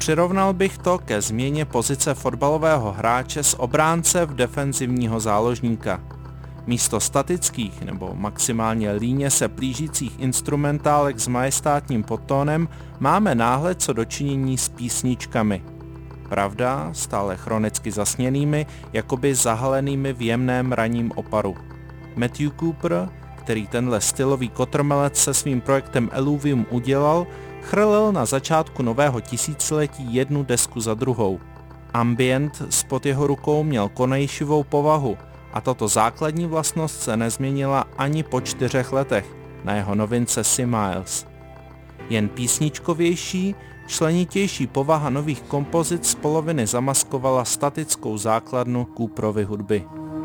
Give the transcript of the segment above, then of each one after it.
Přirovnal bych to ke změně pozice fotbalového hráče z obránce v defenzivního záložníka. Místo statických nebo maximálně líně se plížících instrumentálek s majestátním podtónem máme náhle co dočinění s písničkami. Pravda, stále chronicky zasněnými, jakoby zahalenými v jemném ranním oparu. Matthew Cooper, který tenhle stylový kotrmelec se svým projektem Eluvium udělal, chrlil na začátku nového tisíciletí jednu desku za druhou. Ambient spod jeho rukou měl konejšivou povahu a tato základní vlastnost se nezměnila ani po 4 letech na jeho novince Smiles. Jen písničkovější, členitější povaha nových kompozic z poloviny zamaskovala statickou základnu Cooperovy hudby.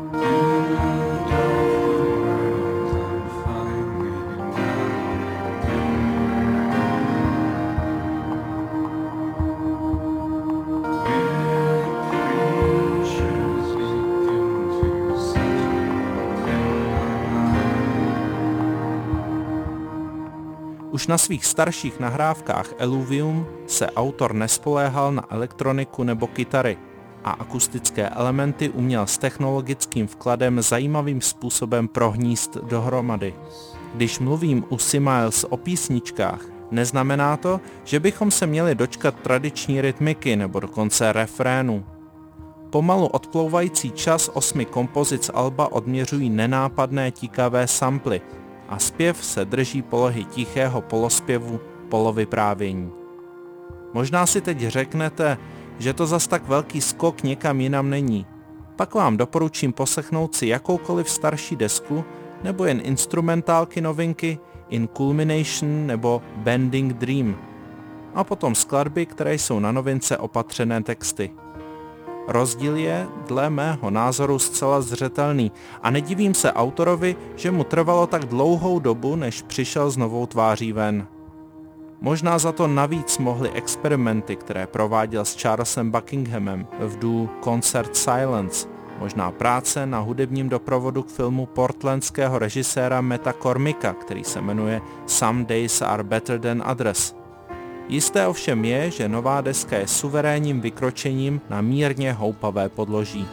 Už na svých starších nahrávkách Eluvium se autor nespoléhal na elektroniku nebo kytary a akustické elementy uměl s technologickým vkladem zajímavým způsobem prohníst dohromady. Když mluvím u Smiles o písničkách, neznamená to, že bychom se měli dočkat tradiční rytmiky nebo dokonce refrénu. Pomalu odplouvající čas 8 kompozic alba odměřují nenápadné tikavé samply, a zpěv se drží polohy tichého polospěvu, polovyprávění. Možná si teď řeknete, že to zas tak velký skok někam jinam není. Pak vám doporučím poslechnout si jakoukoliv starší desku nebo jen instrumentálky novinky In Culmination nebo Bending Dream. A potom skladby, které jsou na novince opatřené texty. Rozdíl je, dle mého názoru, zcela zřetelný a nedivím se autorovi, že mu trvalo tak dlouhou dobu, než přišel s novou tváří ven. Možná za to navíc mohly experimenty, které prováděl s Charlesem Buckinghamem v duo Concert Silence, možná práce na hudebním doprovodu k filmu portlandského režiséra Metta Cormicka, který se jmenuje Some Days Are Better Than Others. Jisté ovšem je, že nová deska je suverénním vykročením na mírně houpavé podloží.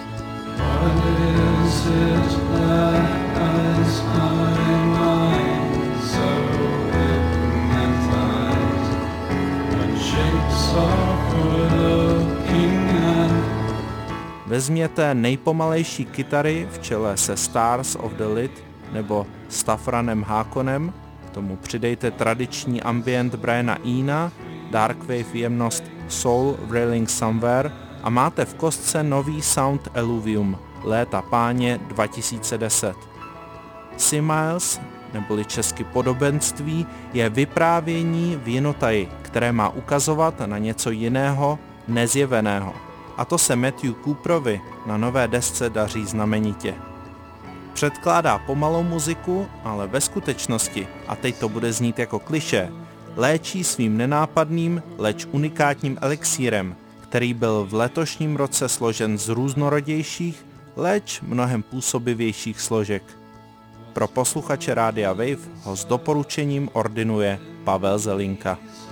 Vezměte nejpomalejší kytary v čele se Stars of the Lid nebo Staffranem Haakonem, k tomu přidejte tradiční ambient Briana Eena, darkwave jemnost Soul Wailing Somewhere a máte v kostce nový sound Eluvium, léta páně 2010. Smiles, neboli česky podobenství, je vyprávění v jinotaji, které má ukazovat na něco jiného, nezjeveného. A to se Matthew Cooperovi na nové desce daří znamenitě. Předkládá pomalou muziku, ale ve skutečnosti, a teď to bude znít jako klišé, léčí svým nenápadným, leč unikátním elixírem, který byl v letošním roce složen z různorodějších, leč mnohem působivějších složek. Pro posluchače Rádia Wave ho s doporučením ordinuje Pavel Zelinka.